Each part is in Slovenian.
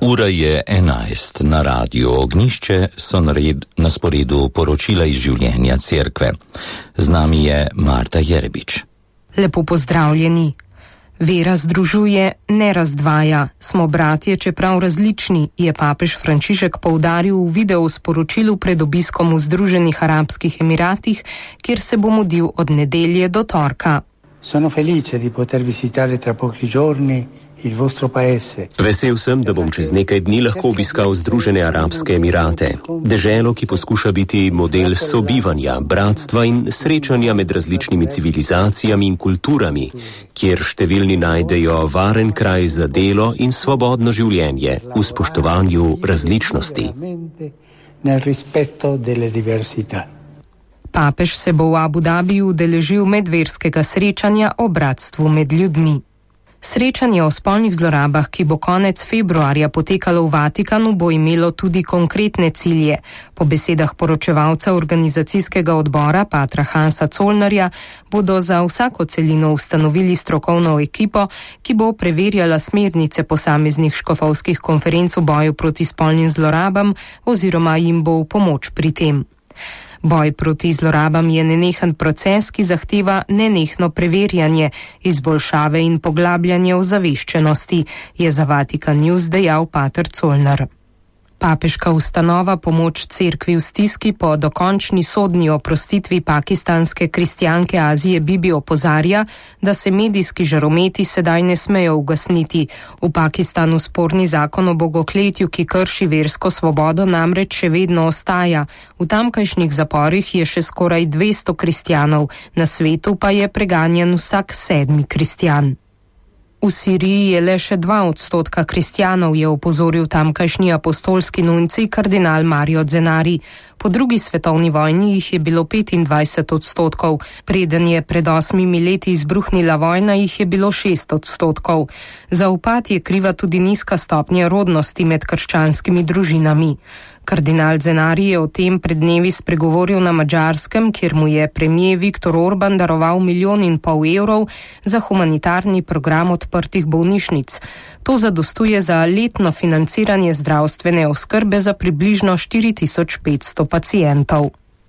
Ura je 11, na Radiu Ognjišče so na sporedu poročila iz življenja cerkve. Z nami je Marta Jerebič. Lepo pozdravljeni. Vera združuje, ne razdvaja. Smo bratje, čeprav različni, je papež Frančišek poudaril v video sporočilu pred obiskom v Združenih arabskih emiratih, kjer se bo mudil od nedelje do torka. Sono felice di poter visitare tra pochi giorni il vostro paese. Vesel sem, da bom čez nekaj dni lahko obiskal Združene arabske emirate, deželo, ki poskuša biti model sobivanja, bratstva in srečanja med različnimi civilizacijami in kulturami, kjer številni najdejo varen kraj za delo in svobodno življenje v spoštovanju različnosti. Nel rispetto delle diversità. Papež se bo v Abu Dhabiju udeležil medverskega srečanja o bratstvu med ljudmi. Srečanje o spolnih zlorabah, ki bo konec februarja potekalo v Vatikanu, bo imelo tudi konkretne cilje. Po besedah poročevalca organizacijskega odbora patra Hansa Zollnerja bodo za vsako celino ustanovili strokovno ekipo, ki bo preverjala smernice posameznih škofovskih konferenc v boju proti spolnim zlorabam oziroma jim bo v pomoč pri tem. Boj proti zlorabam je nenehen proces, ki zahteva nenehno preverjanje, izboljšave in poglabljanje ozaveščenosti, je za Vatikan News dejal pater Zollner. Papeška ustanova Pomoč cerkvi v stiski po dokončni sodni oprostitvi pakistanske kristjanke Azije Bibi opozarja, da se medijski žarometi sedaj ne smejo ugasniti. V Pakistanu sporni zakon o bogokletju, ki krši versko svobodo, namreč še vedno ostaja. V tamkajšnjih zaporih je še skoraj 200 kristjanov, na svetu pa je preganjan vsak 7. kristjan. V Siriji je le še 2% kristjanov, je opozoril tamkajšnji apostolski nuncij kardinal Mario Zenari. Po drugi svetovni vojni jih je bilo 25%, preden je pred 8 leti izbruhnila vojna, jih je bilo 6%. Za upad je kriva tudi nizka stopnja rodnosti med krščanskimi družinami. Kardinal Zenari je o tem pred dnevi spregovoril na Madžarskem, kjer mu je premier Viktor Orban daroval 1,5 milijona evrov za humanitarni program odprtih bolnišnic. To zadostuje za letno financiranje zdravstvene oskrbe za približno 4500 pacientov.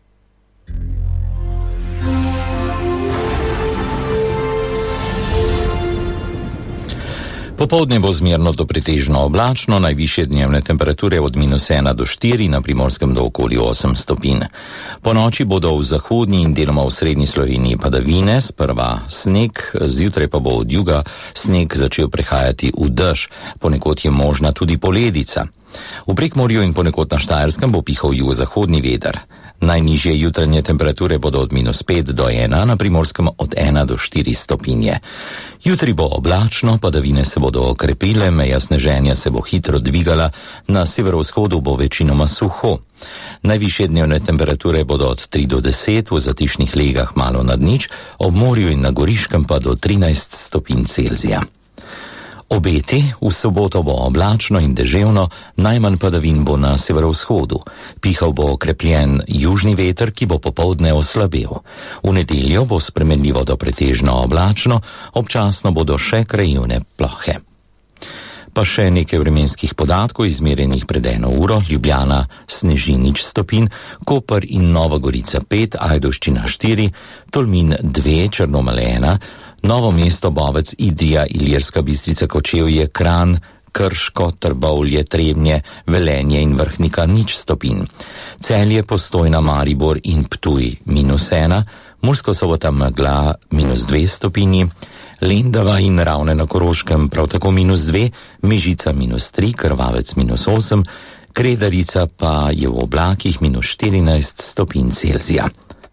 Popoldne bo zmerno do pretežno oblačno, najvišje dnevne temperature od -1 do 4, na Primorskem do okoli 8 stopinj. Po noči bodo v zahodni in deloma v srednji Sloveniji padavine, sprva sneg, zjutraj pa bo od juga sneg začel prehajati v dež, ponekod je možna tudi poledica. V Prekmorju in ponekod na Štajerskem bo pihal jugozahodni veter. Najnižje jutranje temperature bodo od -5 do 1, na Primorskem od 1 do 4 stopinje. Jutri bo oblačno, padavine se bodo okrepile, meja sneženja se bo hitro dvigala, na severovzhodu bo večinoma suho. Najvišje dnevne temperature bodo od 3 do 10, v zatišnih legah malo nad nič, ob morju in na Goriškem pa do 13 stopinj Celzija. Obeti, v soboto bo oblačno in deževno, najmanj padavin bo na severovzhodu. Pihal bo okrepljen južni veter, ki bo popoldne oslabel. V nedeljo bo spremenljivo do pretežno oblačno, občasno bodo še krajevne plohe. Pa še nekaj vremenskih podatkov izmerjenih pred 1 uro. Ljubljana sneži 0 stopinj, Koper in Nova Gorica 5, Ajdovščina 4, Tolmin 2, Črnomelj 1, Novo mesto, Bovec, Idrija, Ilirska Bistrica, Kočevje, Kranj, Krško, Trbovlje, Trebnje, Velenje in Vrhnika 0 stopinj. Celje, Postojna, Maribor in Ptuj -1, Murska Sobota, Megla -2 stopinji, Lendava in Ravne na Koroškem prav tako -2, Mežica -3, Krvavec -8, Kredarica pa je v oblakih -14 stopinj Celzija.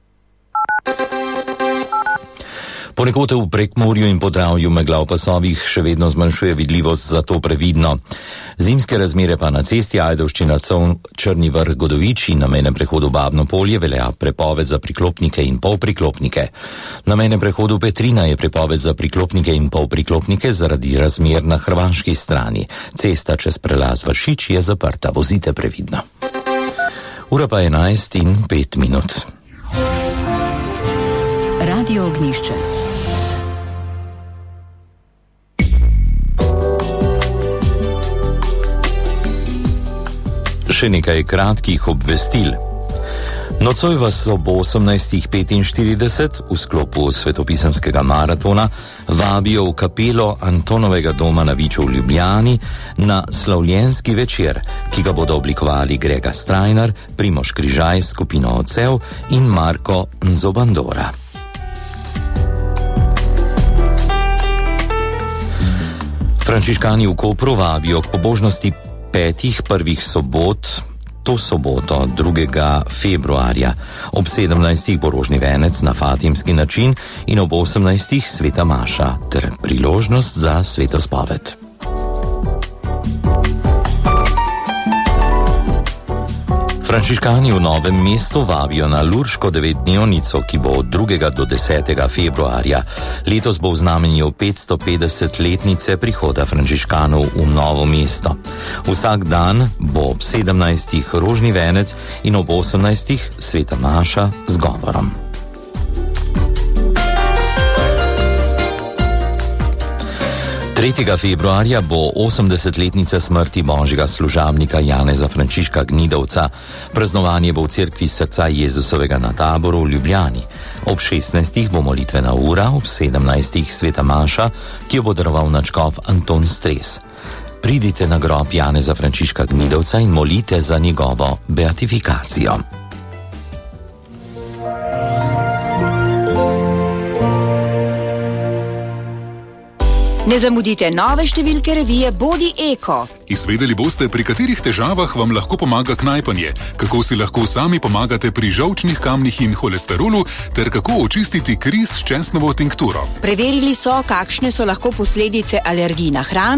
Ponekod v Prekmorju in Podravju megla v pasovih še vedno zmanjšuje vidljivost, zato previdno. Zimske razmere pa na cesti Ajdovščina Črni Vrh Godovič in na mejnem prehodu Babno Polje velja prepoved za priklopnike in polpriklopnike. Na mejnem prehodu Petrina je prepoved za priklopnike in polpriklopnike zaradi razmer na hrvaški strani. Cesta čez prelaz Vršič je zaprta, vozite previdno. Ura pa 11:05. Radio Ognjišče. Še nekaj kratkih obvestil. Nocoj vas ob 18:45 v sklopu svetopisemskega maratona vabijo v kapelo Antonovega doma na Viču v Ljubljani na slavljenski večer, ki ga bodo oblikovali Grega Strajnar, Primož Križaj, skupino Odsev in Marko Zobandora. Frančiškani v Kopru vabijo k pobožnosti 5 prvih sobot, to soboto 2. februarja. Ob 17. bo rožni venec na fatimski način in ob 18. sveta maša ter priložnost za svetospoved. Frančiškani v Novem mestu vabijo na Lurško 9-dnevnico, ki bo od 2. do 10. februarja. Letos bo v znamenju 550-letnice prihoda frančiškanov v Novo mesto. Vsak dan bo ob 17. rožni venec in ob 18. sveta maša z govorom. Februarja bo 80-letnica smrti božjega služabnika Janeza Frančiška Gnidovca. Praznovanje bo v cerkvi srca Jezusovega na Taboru v Ljubljani. Ob 16. bo molitvena ura, ob 17. sveta maša, ki jo bo daroval nadškof Anton Stres. Pridite na grob Janeza Frančiška Gnidovca in molite za njegovo beatifikacijo. Ne zamudite nove številke revije Bodi Eko. Izvedeli boste, pri katerih težavah vam lahko pomaga knajpanje, kako si lahko sami pomagate pri žolčnih kamnih in holesterolu, ter kako očistiti kri s česnovo tinkturo. Preverili so, kakšne so lahko posledice alergij na hrano.